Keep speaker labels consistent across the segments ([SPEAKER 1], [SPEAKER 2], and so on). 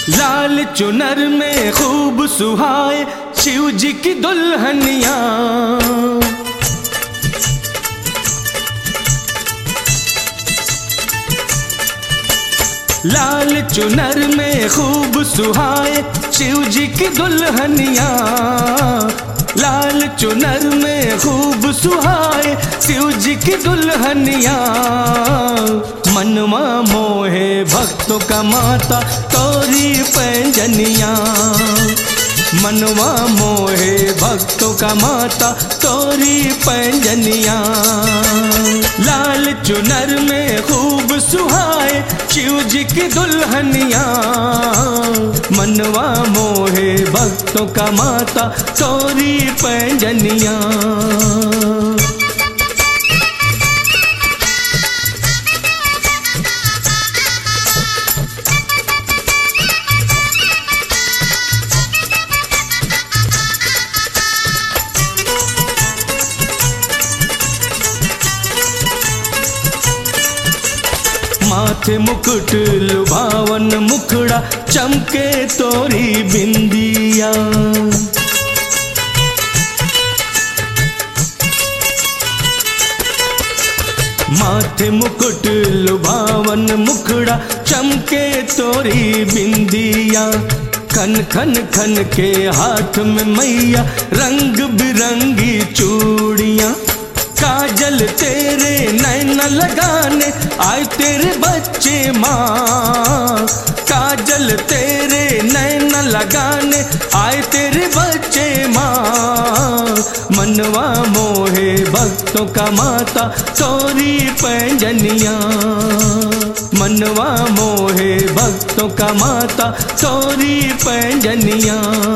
[SPEAKER 1] लाल चुनर में खूब सुहाए शिव जी की दुल्हनिया। लाल चुनर में खूब सुहाए शिव जी की दुल्हनिया। लाल चुनर में खूब सुहाए शिव जी की दुल्हनिया। मनवा मोहे भक्तों का माता तोरी पैंजनिया। मनवा मोहे भक्तों का माता तोरी पैंजनिया। लाल चुनर में खूब सुहाए शिव जी की दुल्हनिया। मनवा मोहे भक्तों का माता तोरी पैंजनिया। माथे मुकुट लुभावन मुखड़ा चमके तोरी बिंदिया। माथे मुकुट लुभावन मुखड़ा चमके तोरी बिंदिया। खन खन खन के हाथ में मैया रंग बिरंगी चूड़ियाँ। काजल तेरे नैन लगाने आए तेरे बच्चे माँ। काजल तेरे नैन लगाने आए तेरे बच्चे माँ। मनवा मोहे भक्तों का माता तोरी पैंजनिया। मनवा मोहे भक्तों का माता तोरी पैंजनिया।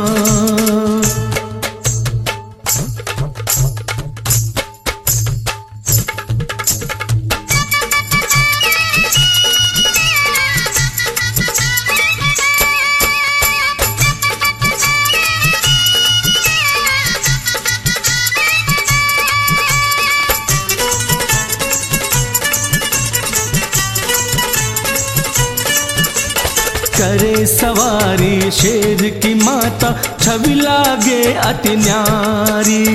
[SPEAKER 1] करे सवारी शेर की माता छवि लागे अति न्यारी।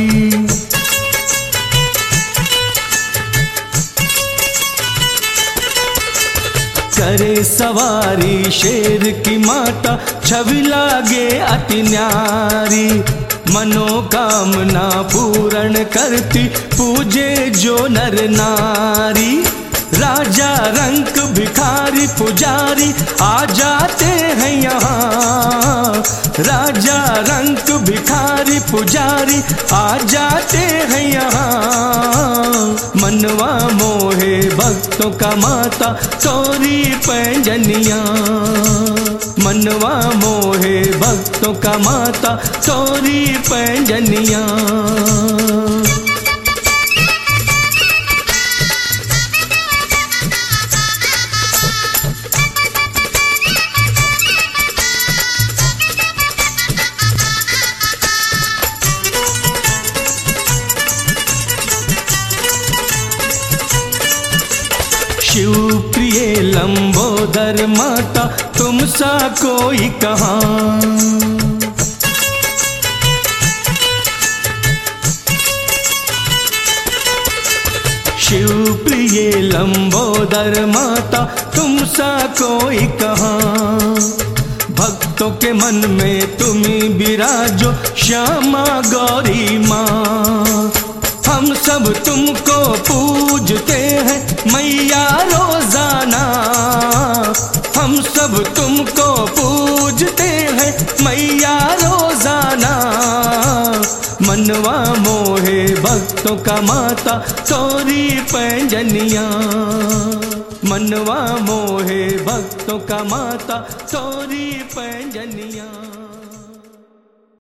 [SPEAKER 1] करे सवारी शेर की माता छवि लागे अति न्यारी। मनोकामना पूर्ण करती पूजे जो नर नारी। राजा रंक भिखारी पुजारी आ जाते हैं यहाँ। राजा रंक भिखारी पुजारी आ जाते हैं यहाँ। मनवा मोहे भक्तों का माता तोरी पैंजनिया। मनवा मोहे भक्तों का माता तोरी पैंजनिया। शिव प्रिय लंबोदर माता तुम सा कोई कहाँ। शिव प्रिय लंबोदर माता तुम सा कोई कहाँ। भक्तों के मन में तुम विराजो श्यामा गौरी माँ। हम सब तुमको पूजते हैं मैया रोजाना। हम सब तुमको पूजते हैं मैया रोजाना। मनवा मोहे भक्तों का माता तोरी पैंजनिया। मनवा मोहे भक्तों का माता तोरी पैंजनिया।